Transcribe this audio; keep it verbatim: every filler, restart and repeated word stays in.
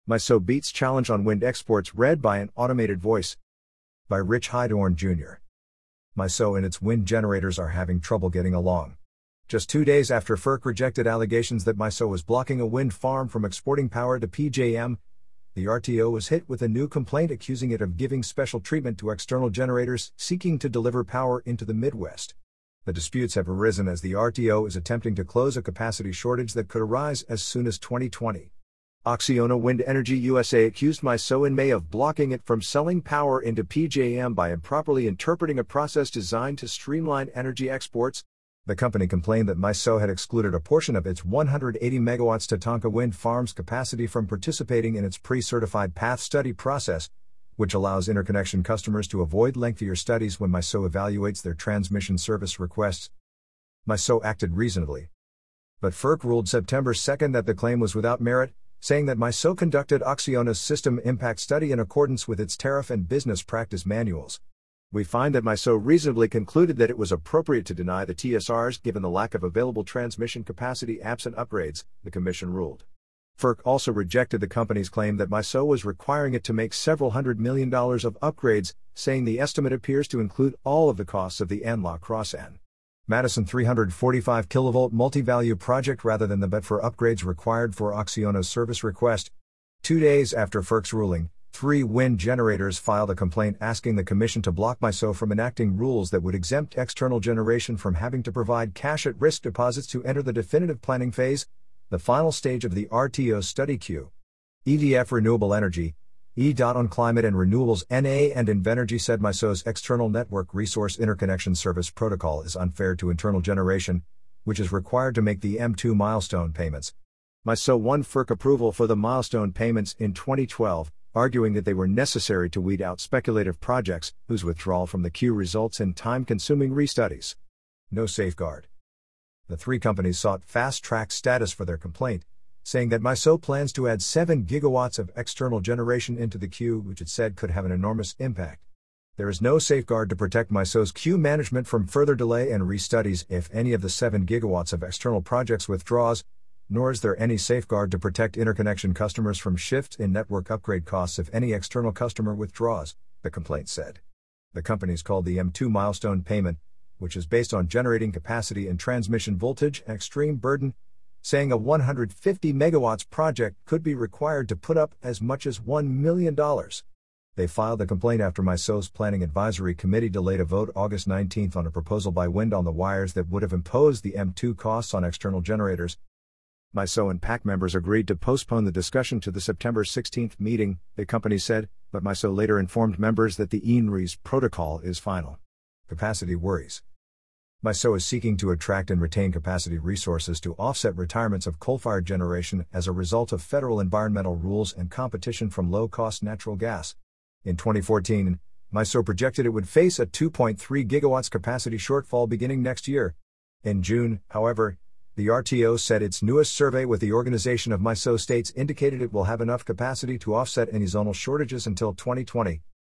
MISO beats challenge on wind exports, read by an automated voice. By Rich Hydorn Junior MISO and its wind generators are having trouble getting along. Just two days after FERC rejected allegations that MISO was blocking a wind farm from exporting power to P J M, the R T O was hit with a new complaint accusing it of giving special treatment to external generators seeking to deliver power into the Midwest. The disputes have arisen as the R T O is attempting to close a capacity shortage that could arise as soon as twenty twenty. Acciona Wind Energy U S A accused MISO in May of blocking it from selling power into P J M by improperly interpreting a process designed to streamline energy exports. The company complained that MISO had excluded a portion of its one hundred eighty megawatts Tatanka wind farm's capacity from participating in its pre-certified path study process, which allows interconnection customers to avoid lengthier studies when MISO evaluates their transmission service requests. MISO acted reasonably. But FERC ruled September second that the claim was without merit, saying that MISO conducted Acciona's system impact study in accordance with its tariff and business practice manuals. We find that MISO reasonably concluded that it was appropriate to deny the T S Rs given the lack of available transmission capacity absent upgrades, the Commission ruled. FERC also rejected the company's claim that MISO was requiring it to make several hundred million dollars of upgrades, saying the estimate appears to include all of the costs of the N L A Cross-N. Madison three hundred forty-five kilovolt multi-value project rather than the bet for upgrades required for Acciona's service request. Two days after FERC's ruling, three wind generators filed a complaint asking the Commission to block MISO from enacting rules that would exempt external generation from having to provide cash-at-risk deposits to enter the definitive planning phase, the final stage of the R T O study queue. E D F Renewable Energy, E on Climate and Renewables N A and Invenergy said MISO's External Network Resource Interconnection Service Protocol is unfair to internal generation, which is required to make the M two milestone payments. MISO won FERC approval for the milestone payments in twenty twelve, arguing that they were necessary to weed out speculative projects whose withdrawal from the queue results in time-consuming restudies. No safeguard. The three companies sought fast-track status for their complaint, saying that MISO plans to add seven gigawatts of external generation into the queue, which it said could have an enormous impact. There is no safeguard to protect MISO's queue management from further delay and restudies if any of the seven gigawatts of external projects withdraws, nor is there any safeguard to protect interconnection customers from shifts in network upgrade costs if any external customer withdraws, the complaint said. The companies called the M two milestone payment, which is based on generating capacity and transmission voltage and extreme burden, saying a one hundred fifty megawatts project could be required to put up as much as one million dollars. They filed the complaint after MISO's Planning Advisory Committee delayed a vote August nineteenth on a proposal by Wind on the Wires that would have imposed the M two costs on external generators. MISO and PAC members agreed to postpone the discussion to the September sixteenth meeting, the company said, but MISO later informed members that the E N R E's protocol is final. Capacity worries. MISO is seeking to attract and retain capacity resources to offset retirements of coal-fired generation as a result of federal environmental rules and competition from low-cost natural gas. In twenty fourteen, MISO projected it would face a two point three gigawatts capacity shortfall beginning next year. In June, however, the R T O said its newest survey with the Organization of MISO States indicated it will have enough capacity to offset any zonal shortages until twenty twenty.